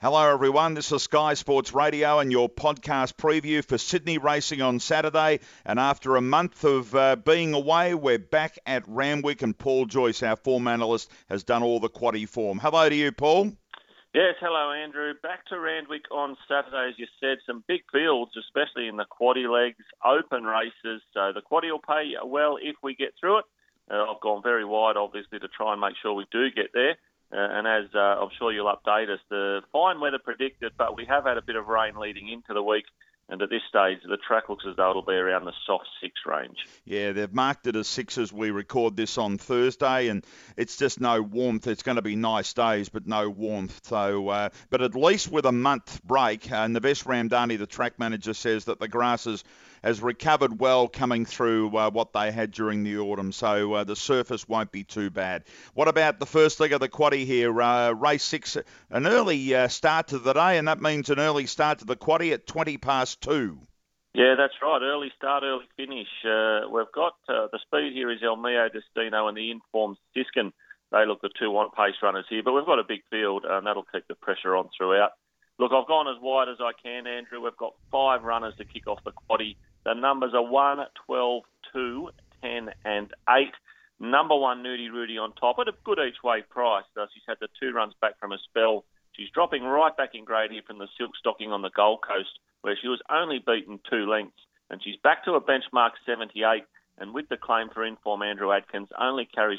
Hello everyone, this is Sky Sports Radio and your podcast preview for Sydney racing on Saturday. And after a month of being away, we're back at Randwick, and Paul Joyce, our form analyst, has done all the quaddie form. Hello to you, Paul. Yes, hello Andrew. Back to Randwick on Saturday, as you said. Some big fields, especially in the quaddie legs, open races. So the quaddie will pay well if we get through it. I've gone very wide, obviously, to try and make sure we do get there. And as I'm sure you'll update us, the fine weather predicted, but we have had a bit of rain leading into the week. And at this stage, the track looks as though it'll be around the soft 6 range. Yeah, they've marked it as 6 as we record this on Thursday, and it's just no warmth. It's going to be nice days, but no warmth. So, but at least with a month break, Navesh Ramdani, the track manager, says that the grass has recovered well coming through what they had during the autumn, so the surface won't be too bad. What about the first leg of the quaddie here? Race 6, an early start to the day, and that means an early start to the quaddie at 2:20. Yeah, that's right. Early start, early finish. We've got the speed here is El Mio Destino and the informed Siskin. They look the 2-1 pace runners here, but we've got a big field, and that'll keep the pressure on throughout. Look, I've gone as wide as I can, Andrew. We've got 5 runners to kick off the quaddie. The numbers are 1, 12, 2, 10 and 8. Number 1, Nudie Rudy on top at a good each-way price. She's had the 2 runs back from a spell. She's dropping right back in grade here from the Silk Stocking on the Gold Coast, where she was only beaten 2 lengths. And she's back to a benchmark 78. And with the claim for inform Andrew Adkins, only carries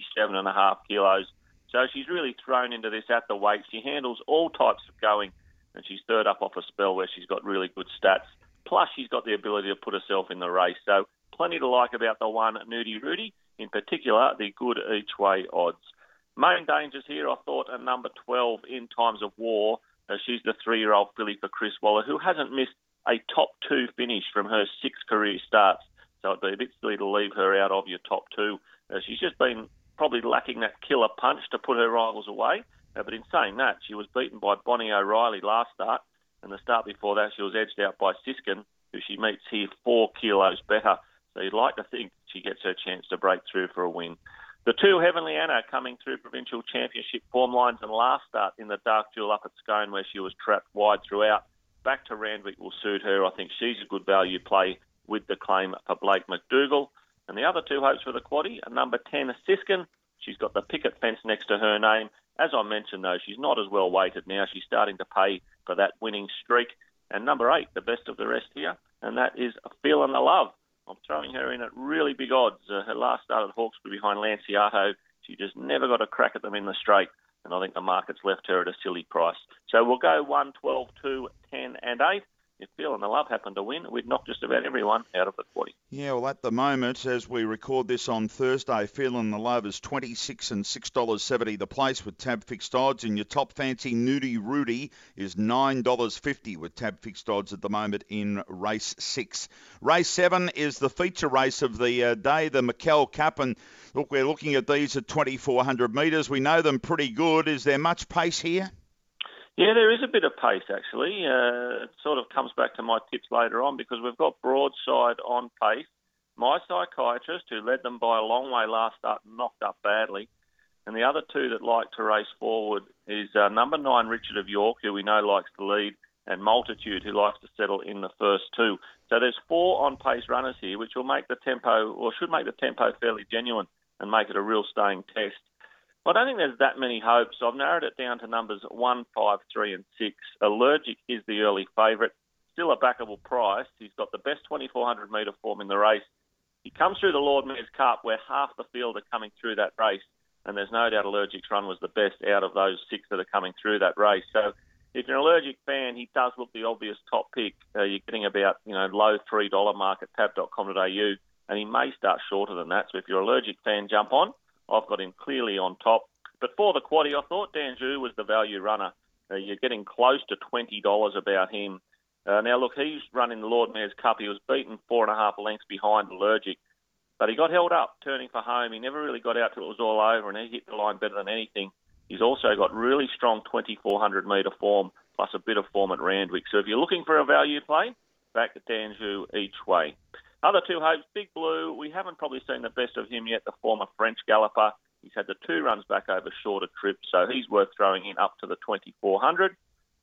57.5 kilos. So she's really thrown into this at the weight. She handles all types of going. And she's third up off a spell where she's got really good stats. Plus, she's got the ability to put herself in the race. So plenty to like about the 1, Nudie Rudy. In particular, the good each-way odds. Main dangers here, I thought, are number 12, In Times of War. She's the 3-year-old filly for Chris Waller, who hasn't missed a top 2 finish from her 6 career starts. So it'd be a bit silly to leave her out of your top 2. She's just been probably lacking that killer punch to put her rivals away. But in saying that, she was beaten by Bonnie O'Reilly last start. And the start before that, she was edged out by Siskin, who she meets here 4 kilos better. So you'd like to think she gets her chance to break through for a win. The 2, Heavenly Anna, coming through provincial championship form lines, and last start in the Dark Jewel up at Scone, where she was trapped wide throughout. Back to Randwick will suit her. I think she's a good value play with the claim for Blake McDougall. And the other 2 hopes for the quaddie are number 10, Siskin. She's got the picket fence next to her name. As I mentioned, though, she's not as well weighted now. She's starting to pay for that winning streak. And number 8, the best of the rest here, and that is Feelin' the Love. I'm throwing her in at really big odds. Her last start at Hawkesbury behind Lanciato, she just never got a crack at them in the straight. And I think the market's left her at a silly price. So we'll go 1, 12, 2, 10 and 8. If Feelin' the Love happened to win, we'd knock just about everyone out of the quaddie. Yeah, well, at the moment, as we record this on Thursday, Feelin' the Love is 26 and $6.70 the place with tab fixed odds, and your top fancy Nudie Rudy is $9.50 with tab fixed odds at the moment in race 6. Race 7 is the feature race of the day, the McKell Cup, and look, we're looking at these at 2,400 metres. We know them pretty good. Is there much pace here? Yeah, there is a bit of pace, actually. It sort of comes back to my tips later on, because we've got Broadside on pace. My Psychiatrist, who led them by a long way last start, knocked up badly. And the other 2 that like to race forward is number 9, Richard of York, who we know likes to lead, and Multitude, who likes to settle in the first 2. So there's 4 on-pace runners here, which will make the tempo, or should make the tempo fairly genuine and make it a real staying test. I don't think there's that many hopes. I've narrowed it down to numbers 1, 5, 3 and 6. Allergic is the early favourite. Still a backable price. He's got the best 2,400 metre form in the race. He comes through the Lord Mayor's Cup, where half the field are coming through that race, and there's no doubt Allergic's run was the best out of those 6 that are coming through that race. So if you're an Allergic fan, he does look the obvious top pick. You're getting about low $3 mark at tab.com.au, and he may start shorter than that. So if you're an Allergic fan, jump on. I've got him clearly on top. But for the quaddie, I thought Danjou was the value runner. You're getting close to $20 about him. Now, look, he's running the Lord Mayor's Cup. He was beaten 4.5 lengths behind Allergic. But he got held up turning for home. He never really got out till it was all over, and he hit the line better than anything. He's also got really strong 2,400 metre form, plus a bit of form at Randwick. So if you're looking for a value play, back to Danjou each way. Other 2 hopes, Big Blue, we haven't probably seen the best of him yet, the former French galloper. He's had the 2 runs back over shorter trips, so he's worth throwing in up to the 2,400.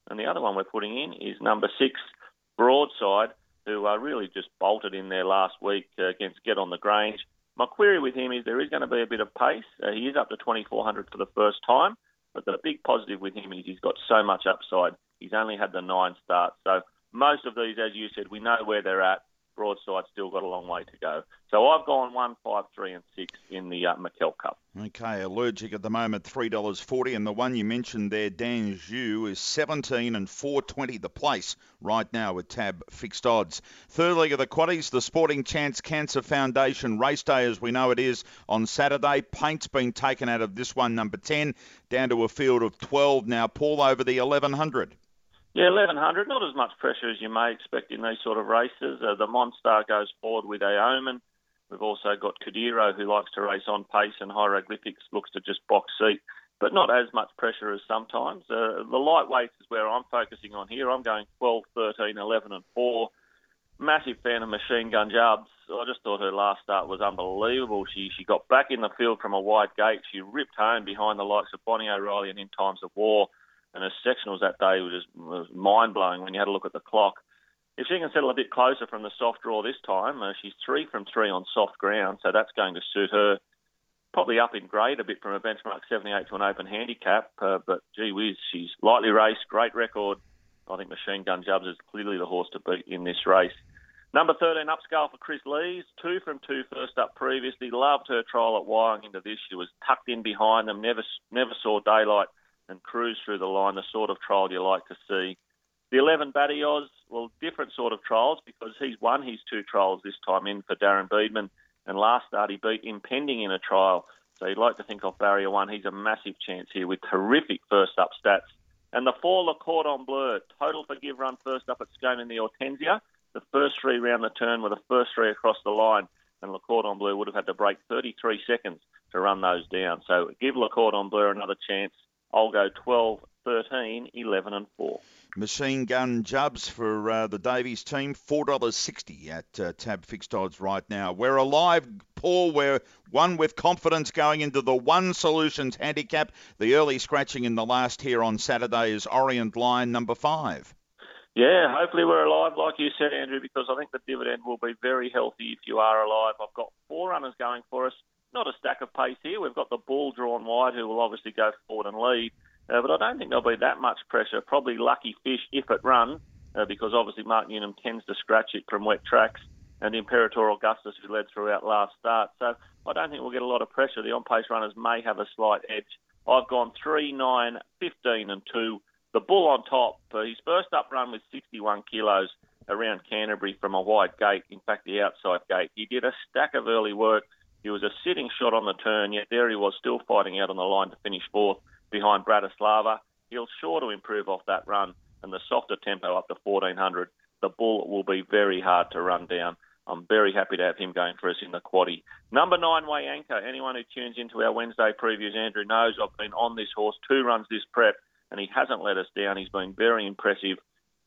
And the other one we're putting in is number 6, Broadside, who really just bolted in there last week against Get on the Grange. My query with him is there is going to be a bit of pace. He is up to 2,400 for the first time, but the big positive with him is he's got so much upside. He's only had the 9 starts. So most of these, as you said, we know where they're at. Broadside still got a long way to go. So I've gone 1, 5, 3 and 6 in the McKell Cup. Okay, Allergic at the moment, $3.40. And the one you mentioned there, Danjou, is 17 and 4.20 the place right now with Tab Fixed Odds. Third leg of the quaddies, the Sporting Chance Cancer Foundation race day as we know it is on Saturday. Paint's been taken out of this one, number 10, down to a field of 12 now. Paul, over the 1100. Yeah, 1100, not as much pressure as you may expect in these sort of races. The Monstar goes forward with Aomen. We've also got Kadiro, who likes to race on pace, and Hieroglyphics looks to just box seat, but not as much pressure as sometimes. The lightweights is where I'm focusing on here. I'm going 12, 13, 11 and 4. Massive fan of Machine Gun Jubs. I just thought her last start was unbelievable. She got back in the field from a wide gate. She ripped home behind the likes of Bonnie O'Reilly and In Times of War. And her sectionals that day was mind-blowing when you had a look at the clock. If she can settle a bit closer from the soft draw this time, she's 3 from 3 on soft ground, so that's going to suit her. Probably up in grade a bit from a benchmark 78 to an open handicap, but gee whiz, she's lightly raced, great record. I think Machine Gun Jubs is clearly the horse to beat in this race. Number 13, Upscale for Chris Lees, 2 from 2 first up previously. Loved her trial at Wyong into this. She was tucked in behind them, never saw daylight, and cruise through the line, the sort of trial you like to see. The 11, Batioz, well, different sort of trials because he's won his 2 trials this time in for Darren Beedman, and last start he beat Impending in a trial. So you'd like to think of Barrier 1. He's a massive chance here with terrific first-up stats. And the 4, Le Cordon Bleu, total for Give Run first up at Scone in the Hortensia. The first 3 round the turn were the first 3 across the line, and Le Cordon Bleu would have had to break 33 seconds to run those down. So give Le Cordon Bleu another chance. I'll go 12, 13, 11 and 4. Machine Gun Jubs for the Davies team, $4.60 at Tab Fixed Odds right now. We're alive, Paul. We're one with confidence going into the One Solutions handicap. The early scratching in the last here on Saturday is Orient Line number 5. Yeah, hopefully we're alive, like you said, Andrew, because I think the dividend will be very healthy if you are alive. I've got 4 runners going for us. Not a stack of pace here. We've got the Bull drawn wide, who will obviously go forward and lead. But I don't think there'll be that much pressure. Probably Lucky Fish if it runs, because obviously Mark Newnham tends to scratch it from wet tracks, and Imperator Augustus, who led throughout last start. So I don't think we'll get a lot of pressure. The on-pace runners may have a slight edge. I've gone 3, 9, 15 and 2. The Bull on top, his first up run was 61 kilos around Canterbury from a wide gate, in fact the outside gate. He did a stack of early work. He was a sitting shot on the turn, yet there he was still fighting out on the line to finish 4th behind Bratislava. He'll sure to improve off that run, and the softer tempo up to 1400. The Bull will be very hard to run down. I'm very happy to have him going for us in the quaddie. Number 9, Wayanka. Anyone who tunes into our Wednesday previews, Andrew, knows I've been on this horse 2 runs this prep, and he hasn't let us down. He's been very impressive.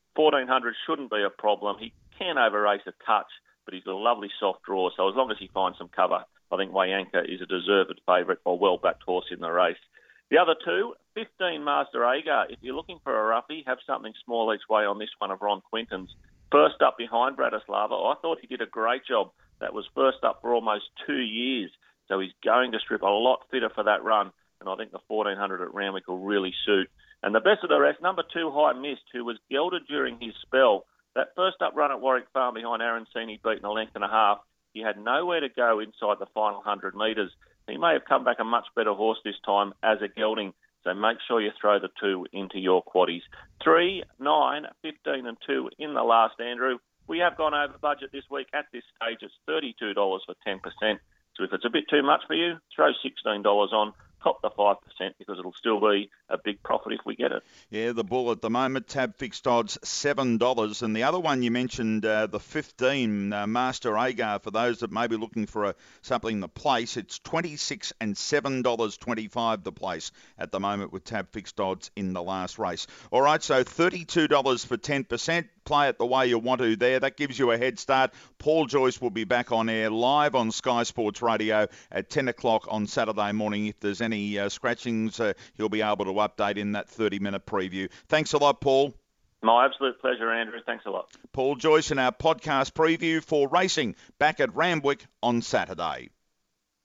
1400 shouldn't be a problem. He can over-race a touch, but he's got a lovely soft draw, so as long as he finds some cover, I think Wayanka is a deserved favourite or well-backed horse in the race. The other 2, 15, Master Agar. If you're looking for a roughie, have something small each way on this one of Ron Quinton's. First up behind Bratislava. I thought he did a great job. That was first up for almost 2 years, so he's going to strip a lot fitter for that run, and I think the 1400 at Randwick will really suit. And the best of the rest, number 2, High Mist, who was gelded during his spell. That first up run at Warwick Farm behind Aaron Sini, beaten a length and a half. He had nowhere to go inside the final 100 metres. He may have come back a much better horse this time as a gelding, so make sure you throw the 2 into your quaddies. 3, 9, 15 and 2 in the last, Andrew. We have gone over budget this week. At this stage, it's $32 for 10%. So if it's a bit too much for you, throw $16 on. Top the 5% because it'll still be a big profit if we get it. Yeah, the Bull at the moment, Tab Fixed Odds, $7. And the other one you mentioned, the 15, Master Agar, for those that may be looking for something in the place, it's $26 and $7.25 the place at the moment with Tab Fixed Odds in the last race. All right, so $32 for 10%. play it the way you want to there. That gives you a head start. Paul Joyce will be back on air live on Sky Sports Radio at 10 o'clock on Saturday morning. If there's any scratchings, he'll be able to update in that 30-minute preview. Thanks a lot, Paul. My absolute pleasure, Andrew. Thanks a lot. Paul Joyce in our podcast preview for racing back at Randwick on Saturday.